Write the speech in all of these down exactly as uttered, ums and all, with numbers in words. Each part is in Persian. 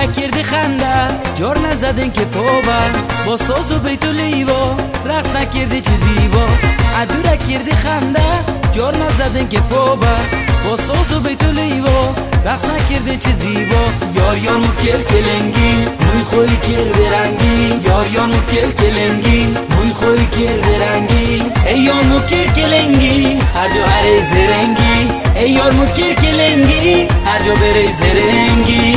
نکردی خنده جار نزدن که پابه با ساز و بیت و لیوا رقص نکردی چی زیبا عدو کردی خنده جار نزدن که پابه با ساز و بیت و لیوا رقص نکردی چی زیبا یاریان و کل کلنگی موی خوی کر برنگی یاریان و کل کلنگی موی خوی کر برنگی ایان و کل کلنگی هر جا هر زرنگی ای یار مو کل کلنگی هر جا بری زرنگی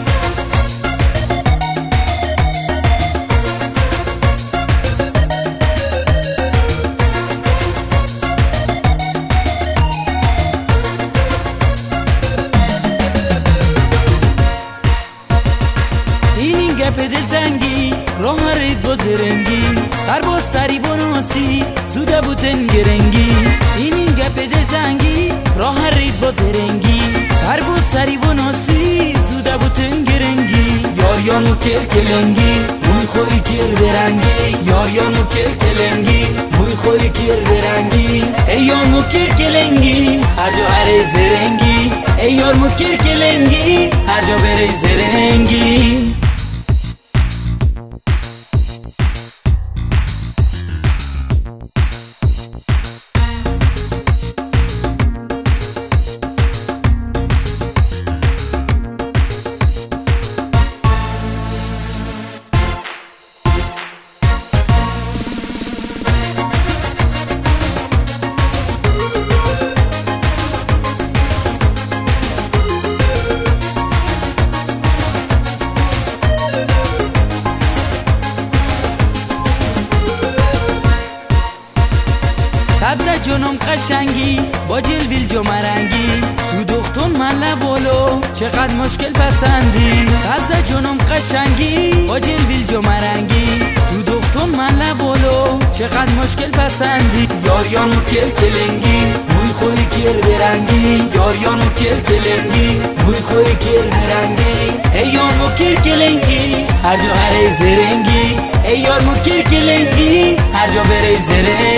این گپ دلتنگی راه رید با زرنگی سر با سری بناسی زوده بودن گرنگی این گپ دلتنگی راه رید با زرنگی سر با سری بناسی زوده بودن گرنگی یاریانو کل کلنگی موی خوی کر برنگی یاریانو کل کلنگی موی خوی کر برنگی ایانو کل کلنگی هر جا هر زرنگی ایانو کل کلنگی هر جا بری زرنگی سبز جنوم قشنگی با جلویل جمرنگی تو دختون من لبالو چقدر مشکل پسندی سبز جنوم قشنگی با جلویل جمرنگی تو دختون من لبالو چقدر مشکل پسندی یاریانو کل کلنگی موی خوی کر برنگی یاریانو کل کلنگی موی خوی کر برنگی ایانو کل کلنگی هر جا هر زرنگی ایانو کل کلنگی هر جا بری زرنگی